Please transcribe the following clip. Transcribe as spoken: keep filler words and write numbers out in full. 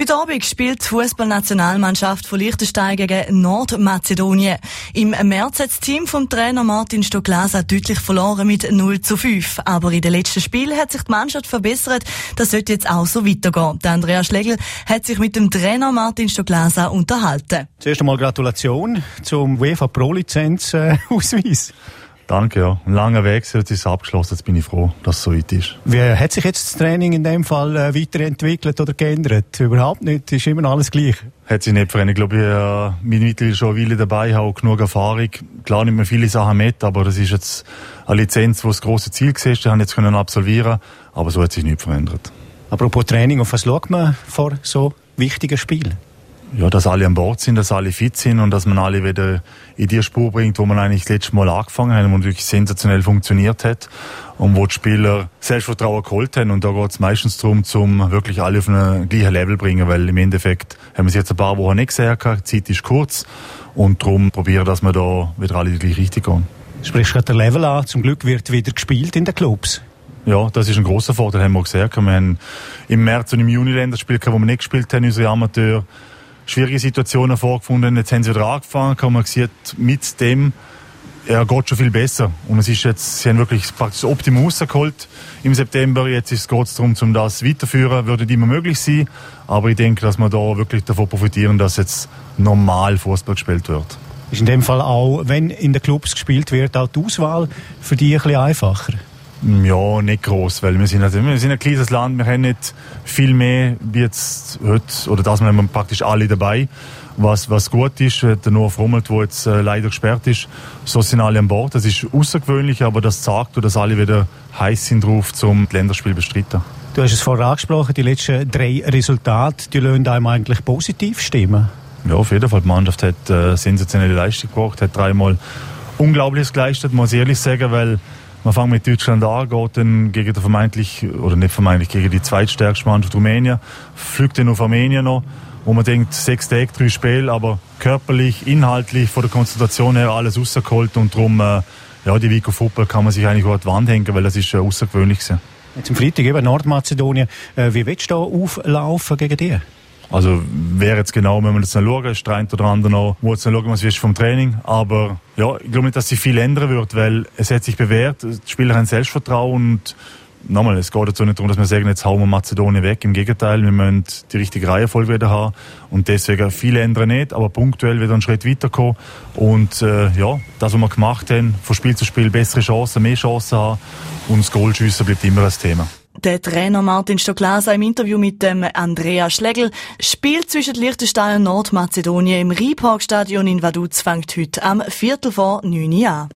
Heute Abend spielt die Fußballnationalmannschaft von Liechtenstein gegen Nordmazedonien. Im März hat das Team vom Trainer Martin Stoklasa deutlich verloren mit null zu fünf. Aber in den letzten Spielen hat sich die Mannschaft verbessert. Das sollte jetzt auch so weitergehen. Der Andrea Schlegel hat sich mit dem Trainer Martin Stoklasa unterhalten. Zuerst einmal Gratulation zum UEFA Pro-Lizenz-Ausweis. Danke, ja. Ein langer Weg, jetzt ist es abgeschlossen, jetzt bin ich froh, dass es so weit ist. Wie hat sich jetzt das Training in dem Fall äh, weiterentwickelt oder geändert? Überhaupt nicht, ist immer alles gleich. Hat sich nicht verändert. Ich glaube, ich äh, bin mittlerweile schon eine Weile dabei, habe auch genug Erfahrung. Klar nimmt man viele Sachen mit, aber das ist jetzt eine Lizenz, die das grosse Ziel war, die haben jetzt können absolvieren, aber so hat sich nichts verändert. Apropos Training, auf was schaut man vor so wichtigen Spielen? Ja, dass alle an Bord sind, dass alle fit sind und dass man alle wieder in die Spur bringt, wo man eigentlich das letzte Mal angefangen hat und wirklich sensationell funktioniert hat und wo die Spieler Selbstvertrauen geholt haben. Und da geht es meistens darum, zum wirklich alle auf ein gleiches Level bringen, weil im Endeffekt haben wir es jetzt ein paar Wochen nicht gesehen, die Zeit ist kurz und darum probieren, dass wir da wieder alle gleich richtig gehen. Du sprichst gerade den Level an, zum Glück wird wieder gespielt in den Clubs. Ja, das ist ein grosser Vorteil, haben wir gesehen. Wir haben im März und im Juni Länderspiele, wo wir nicht gespielt haben, unsere Amateure, schwierige Situationen vorgefunden. Jetzt haben sie wieder angefangen, man sieht mit dem, er geht schon viel besser. Und es ist jetzt, sie haben wirklich praktisch das Optimum rausgeholt im September. Jetzt geht es darum, um das weiterzuführen. Würde nicht immer möglich sein. Aber ich denke, dass wir da wirklich davon profitieren, dass jetzt normal Fußball gespielt wird. Ist in dem Fall auch, wenn in den Clubs gespielt wird, auch die Auswahl für die ein bisschen einfacher? Ja, nicht gross, weil wir sind, also, wir sind ein kleines Land, wir haben nicht viel mehr wie jetzt heute, oder das haben wir praktisch alle dabei, was, was gut ist. Der Noah Frommelt, der jetzt äh, leider gesperrt ist, so sind alle an Bord. Das ist außergewöhnlich, aber das zeigt, dass alle wieder heiß sind drauf, zum Länderspiel bestreiten. Du hast es vorher angesprochen, die letzten drei Resultate, die lassen einem eigentlich positiv stimmen. Ja, auf jeden Fall. Die Mannschaft hat äh, sensationelle Leistung gebracht, hat dreimal Unglaubliches geleistet, muss ich ehrlich sagen, weil man fängt mit Deutschland an, geht dann gegen die vermeintlich, oder nicht vermeintlich, gegen die zweitstärkste Mannschaft Rumänien, fliegt dann auf Armenien noch, wo man denkt, sechs Tage, drei Spiele, aber körperlich, inhaltlich, von der Konzentration her alles rausgeholt und darum, äh, ja, die Vico Football kann man sich eigentlich auch an die Wand hängen, weil das ist äh, außergewöhnlich gewesen. Jetzt am Freitag eben Nordmazedonien, äh, wie willst du da auflaufen gegen die? Also, wer jetzt genau, wenn man das dann schauen, ist der eine oder andere noch, wo jetzt dann schauen, was ist vom Training. Aber, ja, ich glaube nicht, dass sich viel ändern wird, weil es hat sich bewährt, die Spieler haben Selbstvertrauen und, nochmal, es geht dazu nicht darum, dass wir sagen, jetzt hauen wir Mazedonien weg. Im Gegenteil, wir müssen die richtige Reihenfolge wieder haben und deswegen viel ändern nicht, aber punktuell wieder einen Schritt weiterkommen und, äh, ja, das, was wir gemacht haben, von Spiel zu Spiel bessere Chancen, mehr Chancen haben und das Goalschiessen bleibt immer ein Thema. Der Trainer Martin Stoklasa im Interview mit dem Andrea Schlegel. Spiel zwischen Liechtenstein und Nordmazedonien im Reebok-Stadion in Vaduz fängt heute am Viertel vor neun an.